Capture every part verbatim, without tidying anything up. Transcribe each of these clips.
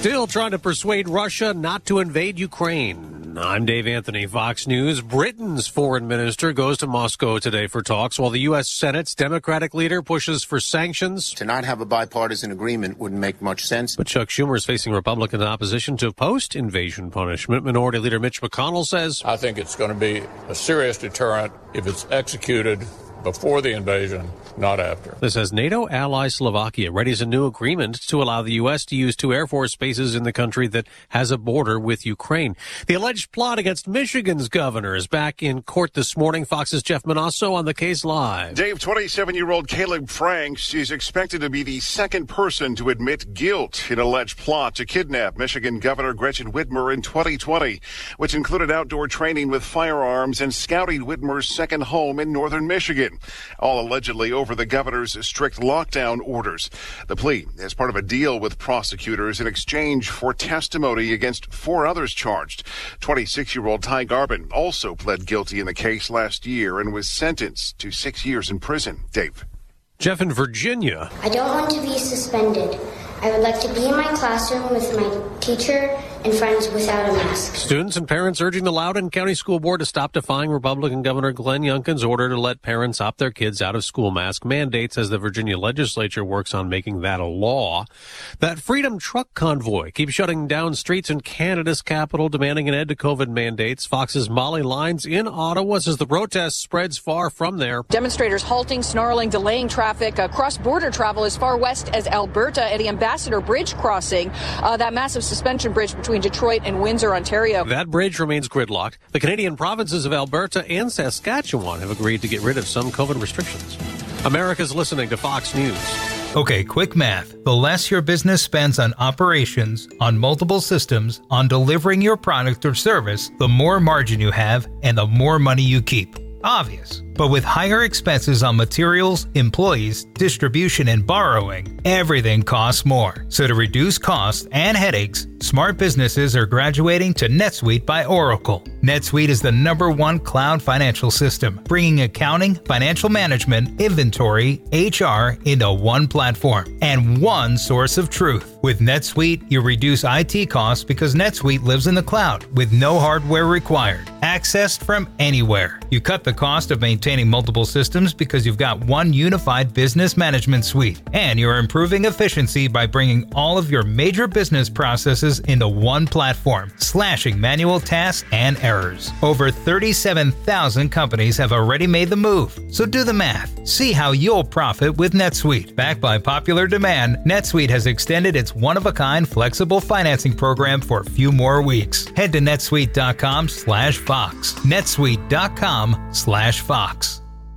Still trying to persuade Russia not to invade Ukraine. I'm Dave Anthony, Fox News. Britain's foreign minister goes to Moscow today for talks, while the U S. Senate's Democratic leader pushes for sanctions. To not have a bipartisan agreement wouldn't make much sense. But Chuck Schumer is facing Republican opposition to post-invasion punishment. Minority Leader Mitch McConnell says, I think it's going to be a serious deterrent if it's executed before the invasion, not after. This as NATO ally Slovakia readies a new agreement to allow the U S to use two Air Force bases in the country that has a border with Ukraine. The alleged plot against Michigan's governor is back in court this morning. Fox's Jeff Manasso on the case live. Dave, twenty-seven-year-old Caleb Franks is expected to be the second person to admit guilt in an alleged plot to kidnap Michigan Governor Gretchen Whitmer in twenty twenty, which included outdoor training with firearms and scouting Whitmer's second home in northern Michigan, all allegedly over the governor's strict lockdown orders. The plea is part of a deal with prosecutors in exchange for testimony against four others charged. twenty-six-year-old Ty Garbin also pled guilty in the case last year and was sentenced to six years in prison. Dave. Jeff in Virginia. I don't want to be suspended. I would like to be in my classroom with my teacher and friends without a mask. Students and parents urging the Loudoun County School Board to stop defying Republican Governor Glenn Youngkin's order to let parents opt their kids out of school mask mandates as the Virginia legislature works on making that a law. That Freedom Truck Convoy keeps shutting down streets in Canada's capital, demanding an end to COVID mandates. Fox's Molly Lines in Ottawa says the protest spreads far from there. Demonstrators halting, snarling, delaying traffic. Uh, cross-border travel as far west as Alberta at the Ambassador Bridge crossing, uh, that massive suspension bridge between Detroit and Windsor, Ontario. That bridge remains gridlocked. The Canadian provinces of Alberta and Saskatchewan have agreed to get rid of some COVID restrictions. America's listening to Fox News. Okay, quick math. The less your business spends on operations, on multiple systems, on delivering your product or service, the more margin you have and the more money you keep. Obvious. But with higher expenses on materials, employees, distribution, and borrowing, everything costs more. So to reduce costs and headaches, smart businesses are graduating to NetSuite by Oracle. NetSuite is the number one cloud financial system, bringing accounting, financial management, inventory, H R into one platform and one source of truth. With NetSuite, you reduce I T costs because NetSuite lives in the cloud with no hardware required, accessed from anywhere. You cut the cost of maintaining multiple systems because you've got one unified business management suite, and you're improving efficiency by bringing all of your major business processes into one platform, slashing manual tasks and errors. Over thirty-seven thousand companies have already made the move, so do the math. See how you'll profit with NetSuite. Backed by popular demand, NetSuite has extended its one-of-a-kind flexible financing program for a few more weeks. Head to netsuite.com slash Fox. netsuite.com slash Fox.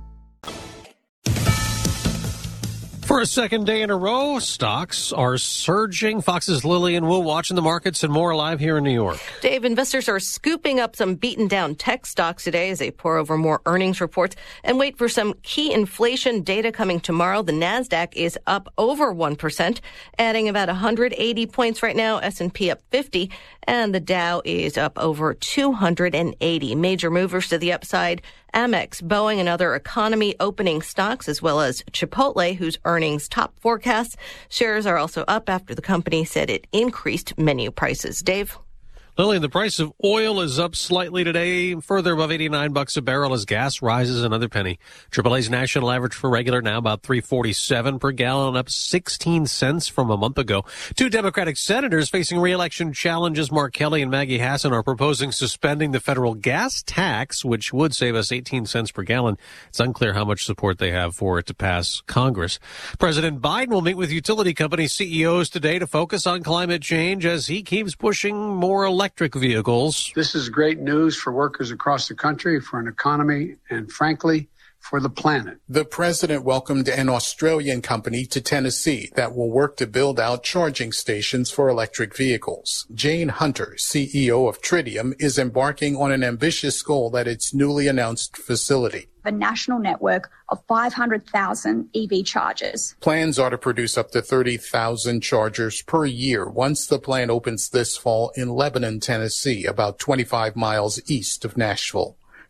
For a second day in a row, stocks are surging. Fox's Lillian Wu watching the markets and more live here in New York. Dave, investors are scooping up some beaten down tech stocks today as they pour over more earnings reports and wait for some key inflation data coming tomorrow. The NASDAQ is up over one percent, adding about one hundred eighty points right now. S and P up fifty, and the Dow is up over two hundred eighty. Major movers to the upside: Amex, Boeing, and other economy opening stocks, as well as Chipotle, whose earnings top forecasts. Shares are also up after the company said it increased menu prices. Dave? Lillian, the price of oil is up slightly today, further above eighty-nine bucks a barrel as gas rises another penny. triple A's national average for regular now about three forty-seven per gallon, up sixteen cents from a month ago. Two Democratic senators facing re-election challenges, Mark Kelly and Maggie Hassan, are proposing suspending the federal gas tax, which would save us eighteen cents per gallon. It's unclear how much support they have for it to pass Congress. President Biden will meet with utility company C E Os today to focus on climate change as he keeps pushing more electric electric vehicles. This is great news for workers across the country, for an economy, and frankly, for the planet. The president welcomed an Australian company to Tennessee that will work to build out charging stations for electric vehicles. Jane Hunter, C E O of Tritium, is embarking on an ambitious goal at its newly announced facility. A national network of five hundred thousand E V chargers. Plans are to produce up to thirty thousand chargers per year once the plant opens this fall in Lebanon, Tennessee, about twenty-five miles east of Nashville.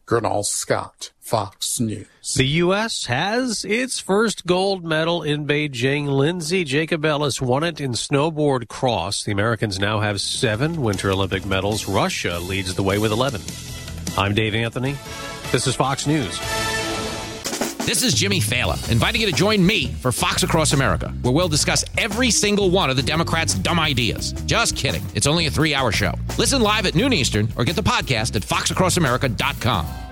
Gernal Scott, Fox News. The U S has its first gold medal in Beijing. Lindsay Jacobellis won it in snowboard cross. The Americans now have seven Winter Olympic medals. Russia leads the way with eleven. I'm Dave Anthony. This is Fox News. This is Jimmy Fallon, inviting you to join me for Fox Across America, where we'll discuss every single one of the Democrats' dumb ideas. Just kidding. It's only a three-hour show. Listen live at noon Eastern or get the podcast at fox across america dot com.